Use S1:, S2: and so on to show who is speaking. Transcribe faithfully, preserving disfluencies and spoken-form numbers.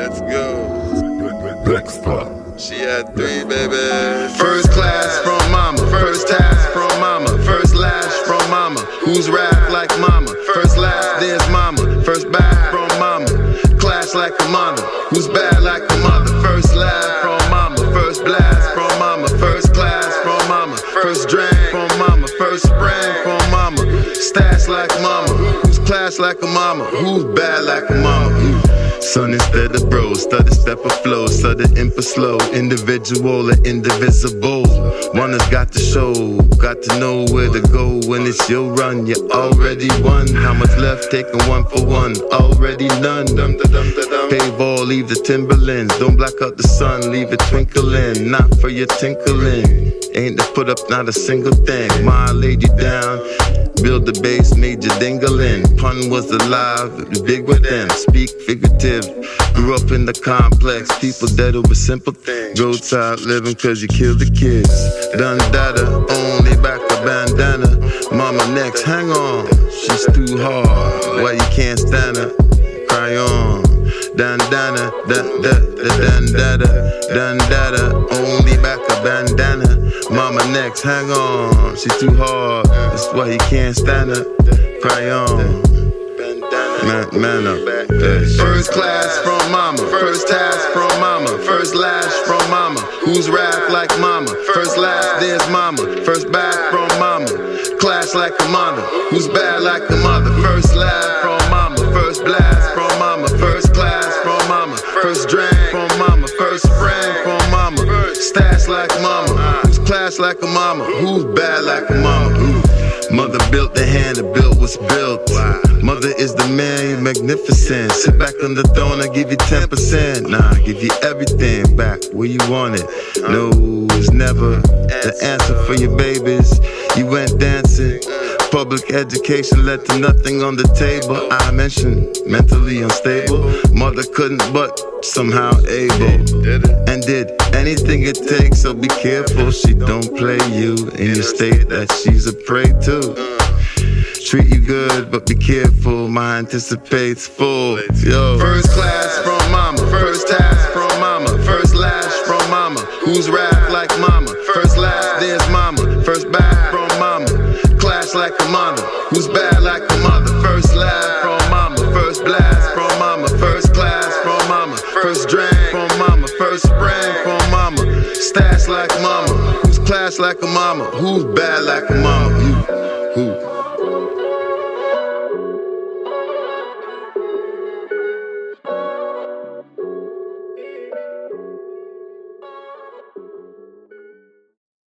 S1: Let's go.
S2: Dexter.
S1: She had three, baby.
S3: First class from mama, first task from mama, first lash from mama. Who's rap like mama? First lash, there's mama. First back from mama, clash like a mother. Who's bad like a mother? First laugh from mama, first blast from mama, first class from mama, first drink from mama, first spring from mama. Stash like mama, who's clash like a mama? Who's bad like a mama? Son instead of bro, study step of flow, sudden imp slow, individual or indivisible. One has got to show, got to know where to go when it's your run. You already won. How much left? Taking one for one, already none. Pave all, leave the Timberlands. Don't black out the sun, leave it twinkling. Not for your tinkling. Ain't to put up not a single thing. Ma laid you down. Build the base, made you dingling. Pun was alive, it was big with them. Speak figurative. Grew up in the complex. People dead over simple things. Roadside living cause you killed the kids. Done data, only back a bandana. Mama next, hang on. She's too hard. Why you can't stand her? Cry on. Dandana, da da da dandada, dandada, only back a bandana. Mama next, hang on, she too hard. That's why you can't stand her. Cry on, man, man up. First class from mama, first task from mama, first lash from mama. Who's rap like mama? First lash, there's mama. First back from mama, clash like a mother. Who's bad like a mother? First laugh from mama, first blast from mama, first class from mama, first drink from mama, first spring from mama. Stash like mama, who's clash like a mama? Who's bad like a mama? Mother built the hand that built what's built. Mother is the man, you're magnificent. Sit back on the throne, I give you ten percent. Nah, I give you everything back where you want it. No, it's never the answer for your babies. You went dancing. Public education led to nothing on the table. I mentioned mentally unstable. Mother couldn't but somehow able. And did anything it takes, so be careful she don't play you in your state that she's a prey to. Treat you good, but be careful, my anticipates full. Yo. First class from mama, first task from mama, first lash from mama. Who's rap like mama? First lash, there's mama. First back from mama, clash like a mother. Who's bad like a mother? First laugh from mama, first blast from mama, first class from mama, first drink from mama, first spring from mama. Stash like mama, who's clash like a mama? Who's bad like a mama?